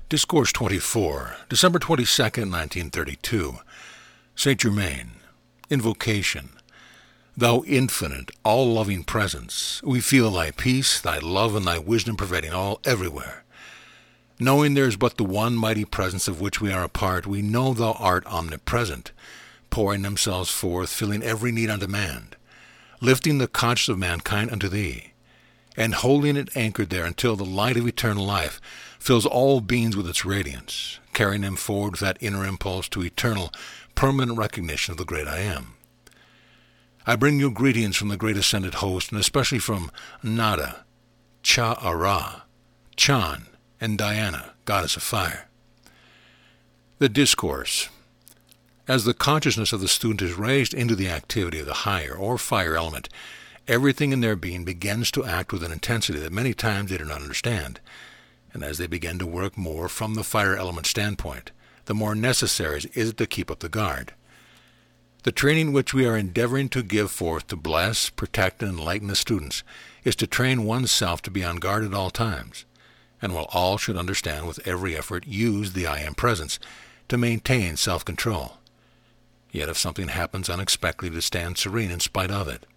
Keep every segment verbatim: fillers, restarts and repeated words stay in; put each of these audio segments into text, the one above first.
Discourse twenty-four, December twenty-second, nineteen thirty-two. Saint Germain. Invocation. Thou infinite, all-loving presence, we feel thy peace, thy love, and thy wisdom pervading all everywhere. Knowing there is but the one mighty presence of which we are a part, we know thou art omnipresent, pouring themselves forth, filling every need on demand, lifting the conscience of mankind unto thee, and holding it anchored there until the light of eternal life fills all beings with its radiance, carrying them forward with that inner impulse to eternal, permanent recognition of the great I Am. I bring you greetings from the great ascended host, and especially from Nada, Cha-Ara, Chan, and Diana, goddess of fire. The discourse. As the consciousness of the student is raised into the activity of the higher or fire element, everything in their being begins to act with an intensity that many times they do not understand. And as they begin to work more from the fire element standpoint, the more necessary is it to keep up the guard. The training which we are endeavoring to give forth to bless, protect, and enlighten the students is to train oneself to be on guard at all times, and while all should understand with every effort, use the I Am presence to maintain self-control. Yet if something happens unexpectedly, to stand serene in spite of it.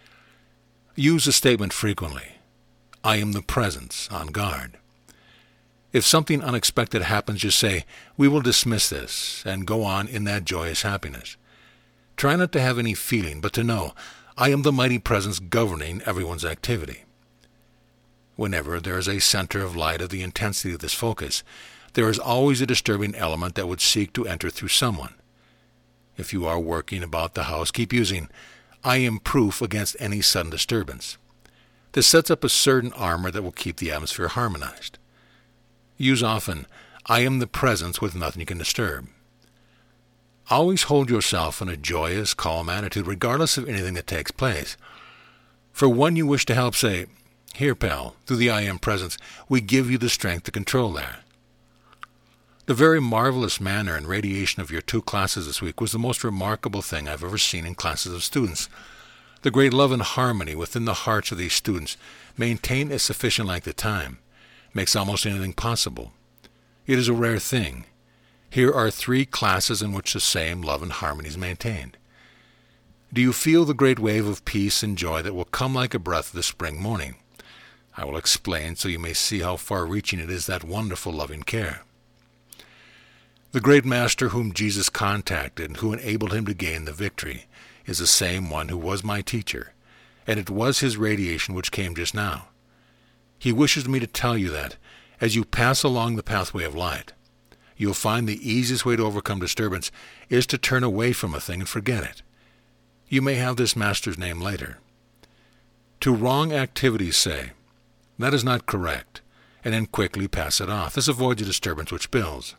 Use the statement frequently, I am the presence, on guard. If something unexpected happens, just say, we will dismiss this, and go on in that joyous happiness. Try not to have any feeling, but to know, I am the mighty presence governing everyone's activity. Whenever there is a center of light of the intensity of this focus, there is always a disturbing element that would seek to enter through someone. If you are working about the house, keep using, I am proof against any sudden disturbance. This sets up a certain armor that will keep the atmosphere harmonized. Use often, I am the presence with nothing you can disturb. Always hold yourself in a joyous, calm attitude, regardless of anything that takes place. For one you wish to help, say, here, pal, through the I Am presence, we give you the strength to control that. The very marvelous manner and radiation of your two classes this week was the most remarkable thing I've ever seen in classes of students. The great love and harmony within the hearts of these students, maintained a sufficient length of time, makes almost anything possible. It is a rare thing. Here are three classes in which the same love and harmony is maintained. Do you feel the great wave of peace and joy that will come like a breath of the spring morning? I will explain so you may see how far-reaching it is, that wonderful loving care. The great Master whom Jesus contacted and who enabled him to gain the victory is the same one who was my teacher, and it was his radiation which came just now. He wishes me to tell you that, as you pass along the pathway of light, you'll find the easiest way to overcome disturbance is to turn away from a thing and forget it. You may have this Master's name later. To wrong activities say, that is not correct, and then quickly pass it off. This avoids a disturbance which builds.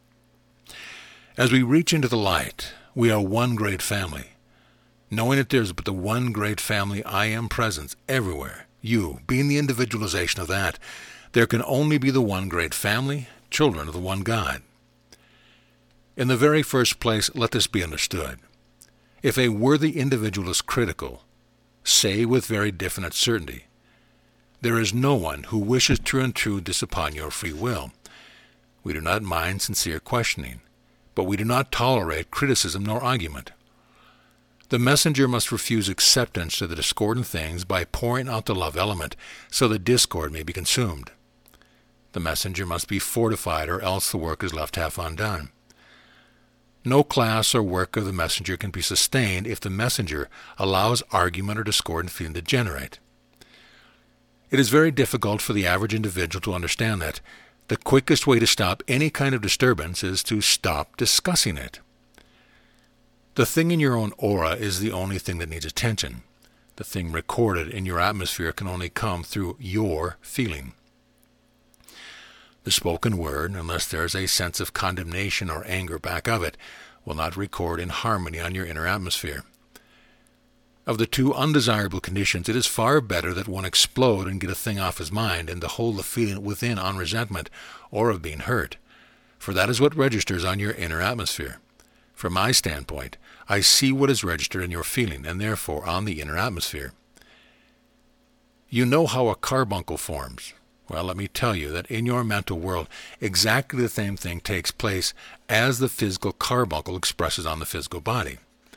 As we reach into the light, we are one great family. Knowing that there is but the one great family I Am presence everywhere, you, being the individualization of that, there can only be the one great family, children of the one God. In the very first place, let this be understood. If a worthy individual is critical, say with very definite certainty, there is no one who wishes to intrude this upon your free will. We do not mind sincere questioning, but we do not tolerate criticism nor argument. The messenger must refuse acceptance to the discordant things by pouring out the love element so the discord may be consumed. The messenger must be fortified, or else the work is left half undone. No class or work of the messenger can be sustained if the messenger allows argument or discordant feeling to generate. It is very difficult for the average individual to understand that the quickest way to stop any kind of disturbance is to stop discussing it. The thing in your own aura is the only thing that needs attention. The thing recorded in your atmosphere can only come through your feeling. The spoken word, unless there is a sense of condemnation or anger back of it, will not record in harmony on your inner atmosphere. Of the two undesirable conditions, it is far better that one explode and get a thing off his mind and to hold the feeling within on resentment or of being hurt, for that is what registers on your inner atmosphere. From my standpoint, I see what is registered in your feeling and therefore on the inner atmosphere. You know how a carbuncle forms. Well, let me tell you that in your mental world, exactly the same thing takes place as the physical carbuncle expresses on the physical body.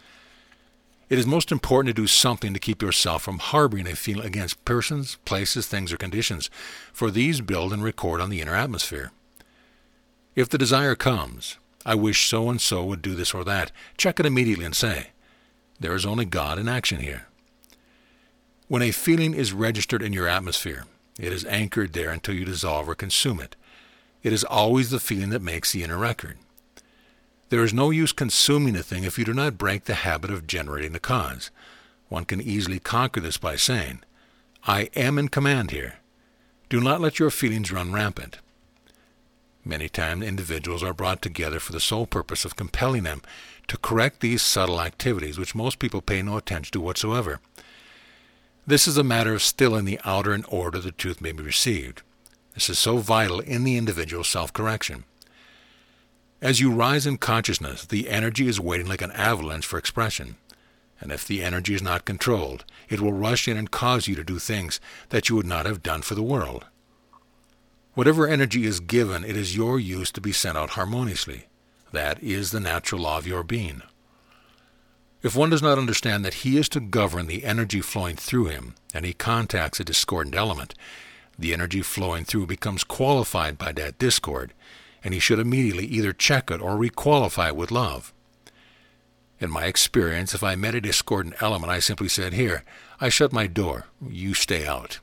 It is most important to do something to keep yourself from harboring a feeling against persons, places, things, or conditions, for these build and record on the inner atmosphere. If the desire comes, I wish so-and-so would do this or that, check it immediately and say, there is only God in action here. When a feeling is registered in your atmosphere, it is anchored there until you dissolve or consume it. It is always the feeling that makes the inner record. There is no use consuming a thing if you do not break the habit of generating the cause. One can easily conquer this by saying, I am in command here. Do not let your feelings run rampant. Many times individuals are brought together for the sole purpose of compelling them to correct these subtle activities which most people pay no attention to whatsoever. This is a matter of stilling the outer in order the truth may be received. This is so vital in the individual self-correction. As you rise in consciousness, the energy is waiting like an avalanche for expression. And if the energy is not controlled, it will rush in and cause you to do things that you would not have done for the world. Whatever energy is given, it is your use to be sent out harmoniously. That is the natural law of your being. If one does not understand that he is to govern the energy flowing through him, and he contacts a discordant element, the energy flowing through becomes qualified by that discord, and he should immediately either check it or requalify it with love. In my experience, if I met a discordant element, I simply said, here, I shut my door, you stay out.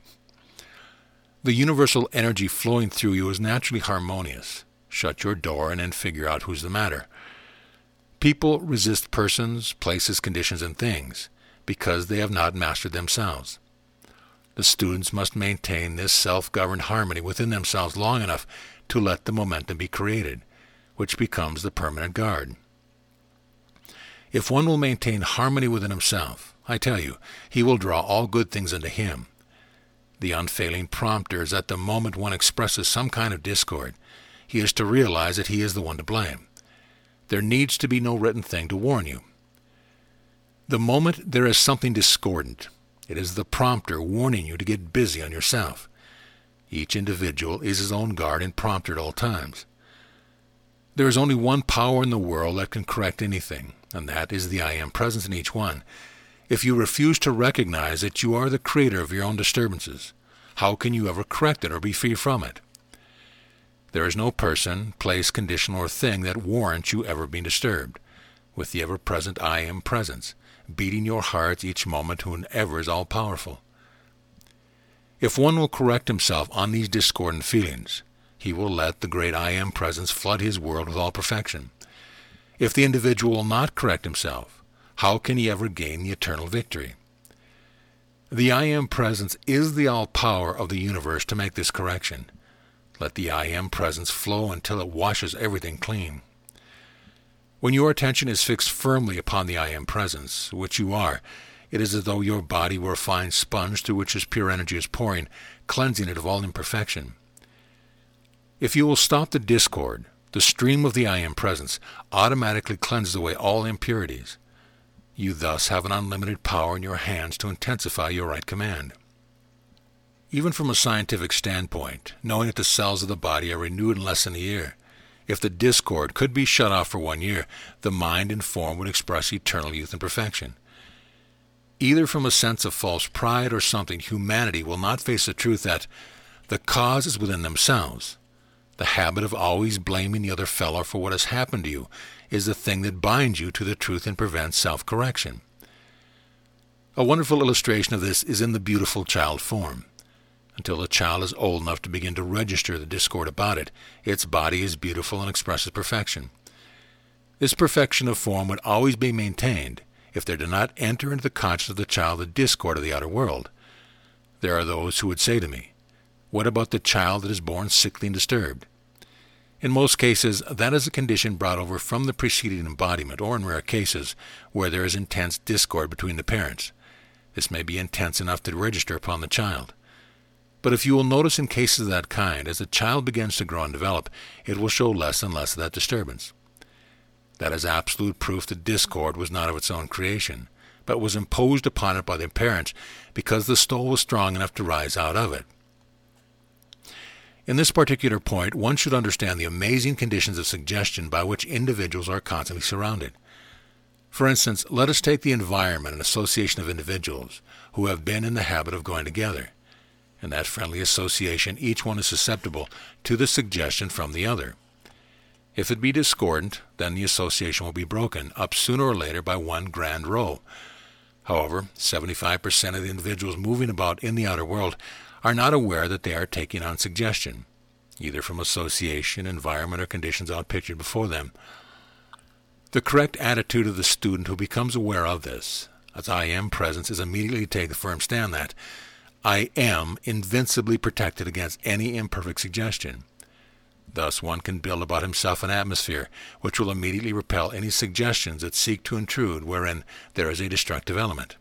The universal energy flowing through you is naturally harmonious. Shut your door and then figure out who's the matter. People resist persons, places, conditions, and things because they have not mastered themselves. The students must maintain this self-governed harmony within themselves long enough to let the momentum be created, which becomes the permanent guard. If one will maintain harmony within himself, I tell you, he will draw all good things into him. The unfailing prompter is that the moment one expresses some kind of discord, he is to realize that he is the one to blame. There needs to be no written thing to warn you. The moment there is something discordant, it is the prompter warning you to get busy on yourself. Each individual is his own guard and prompter at all times. There is only one power in the world that can correct anything, and that is the I Am presence in each one. If you refuse to recognize that you are the creator of your own disturbances, how can you ever correct it or be free from it? There is no person, place, condition, or thing that warrants you ever being disturbed, with the ever-present I Am presence, beating your hearts each moment whoever is all-powerful. If one will correct himself on these discordant feelings, he will let the great I Am presence flood his world with all perfection. If the individual will not correct himself, how can he ever gain the eternal victory? The I Am presence is the all-power of the universe to make this correction. Let the I Am presence flow until it washes everything clean. When your attention is fixed firmly upon the I Am presence, which you are, it is as though your body were a fine sponge through which this pure energy is pouring, cleansing it of all imperfection. If you will stop the discord, the stream of the I Am presence automatically cleanses away all impurities. You thus have an unlimited power in your hands to intensify your right command. Even from a scientific standpoint, knowing that the cells of the body are renewed in less than a year, if the discord could be shut off for one year, the mind and form would express eternal youth and perfection. Either from a sense of false pride or something, humanity will not face the truth that the cause is within themselves. The habit of always blaming the other fellow for what has happened to you is the thing that binds you to the truth and prevents self-correction. A wonderful illustration of this is in the beautiful child form. Until the child is old enough to begin to register the discord about it, its body is beautiful and expresses perfection. This perfection of form would always be maintained if there did not enter into the consciousness of the child the discord of the outer world. There are those who would say to me, what about the child that is born sickly and disturbed? In most cases, that is a condition brought over from the preceding embodiment, or in rare cases, where there is intense discord between the parents. This may be intense enough to register upon the child. But if you will notice in cases of that kind, as the child begins to grow and develop, it will show less and less of that disturbance. That is absolute proof that discord was not of its own creation, but was imposed upon it by the parents because the soul was strong enough to rise out of it. In this particular point, one should understand the amazing conditions of suggestion by which individuals are constantly surrounded. For instance, let us take the environment and association of individuals who have been in the habit of going together. In that friendly association, each one is susceptible to the suggestion from the other. If it be discordant, then the association will be broken up sooner or later by one grand row. However, seventy-five percent of the individuals moving about in the outer world are not aware that they are taking on suggestion, either from association, environment, or conditions outpictured before them. The correct attitude of the student who becomes aware of this, as I am presence, is immediately to take the firm stand that I am invincibly protected against any imperfect suggestion. Thus one can build about himself an atmosphere which will immediately repel any suggestions that seek to intrude wherein there is a destructive element.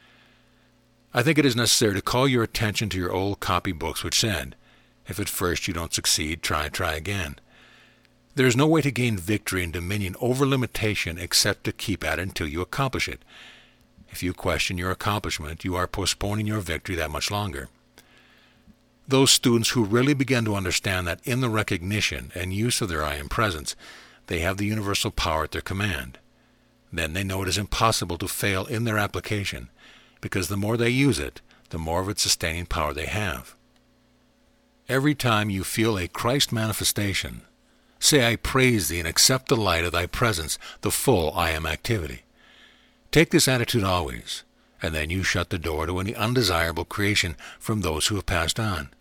I think it is necessary to call your attention to your old copybooks which said, if at first you don't succeed, try, try again. There is no way to gain victory and dominion over limitation except to keep at it until you accomplish it. If you question your accomplishment, you are postponing your victory that much longer. Those students who really begin to understand that in the recognition and use of their I am presence, they have the universal power at their command, then they know it is impossible to fail in their application, because the more they use it, the more of its sustaining power they have. Every time you feel a Christ manifestation, say, I praise thee and accept the light of thy presence, the full I am activity. Take this attitude always, and then you shut the door to any undesirable creation from those who have passed on.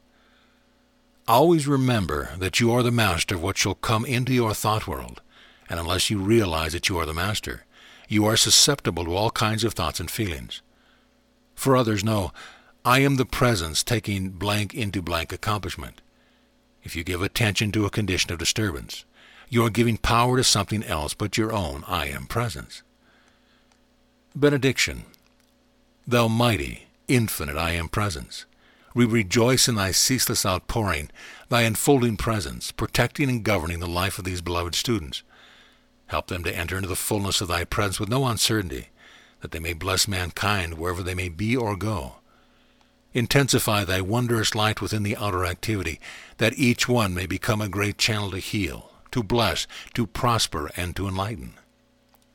Always remember that you are the master of what shall come into your thought world, and unless you realize that you are the master, you are susceptible to all kinds of thoughts and feelings. For others, know, I am the presence taking blank into blank accomplishment. If you give attention to a condition of disturbance, you are giving power to something else but your own I am presence. Benediction. Thou mighty, infinite I am presence, we rejoice in thy ceaseless outpouring, thy enfolding presence, protecting and governing the life of these beloved students. Help them to enter into the fullness of thy presence with no uncertainty, that they may bless mankind wherever they may be or go. Intensify thy wondrous light within the outer activity, that each one may become a great channel to heal, to bless, to prosper, and to enlighten.